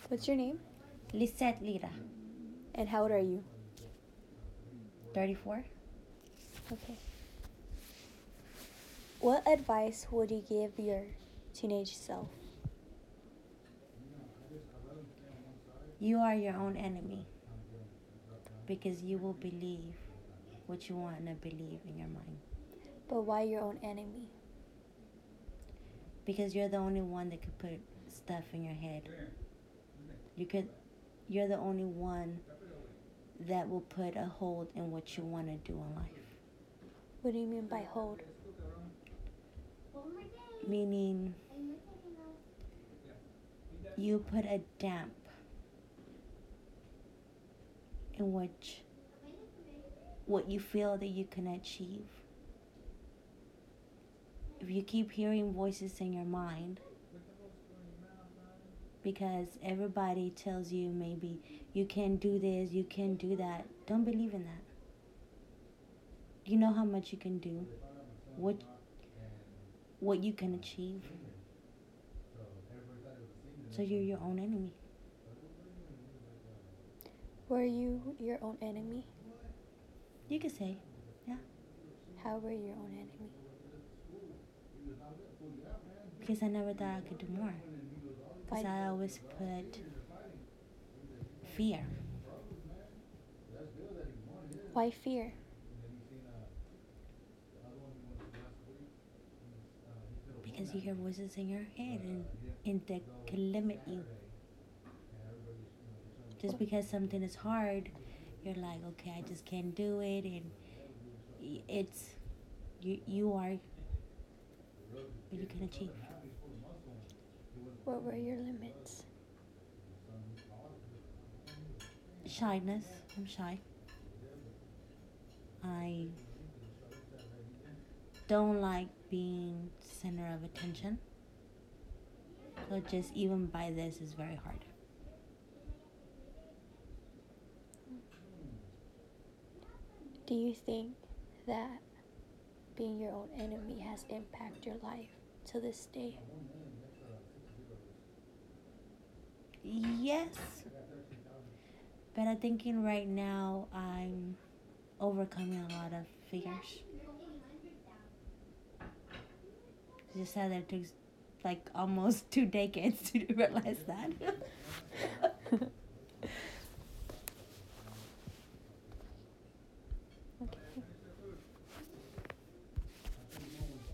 What's your name? Lisette Lira. And how old are you? 34. Okay. What advice would you give your teenage self? You are your own enemy because you will believe what you want to believe in your mind. But why your own enemy? Because you're the only one that could put stuff in your head. You're the only one that will put a hold in what you want to do in life. What do you mean by hold? Meaning you put a damp in what you feel that you can achieve. If you keep hearing voices in your mind, because everybody tells you maybe you can't do this, you can't do that, don't believe in that. You know how much you can do, what you can achieve. So you're your own enemy. Were you your own enemy? You could say, yeah. How were you your own enemy? Because I never thought I could do more. Because I always put fear. Why fear? Because you hear voices in your head and that can limit you. Just because something is hard, you're like, okay, I just can't do it, and it's you are what you can achieve. What were your limits? Shyness. I'm shy. I don't like being center of attention. So just even by this is very hard. Do you think that being your own enemy has impacted your life to this day? Yes. But I'm thinking right now I'm overcoming a lot of fears. It's just sad that it took like almost 2 decades to realize that.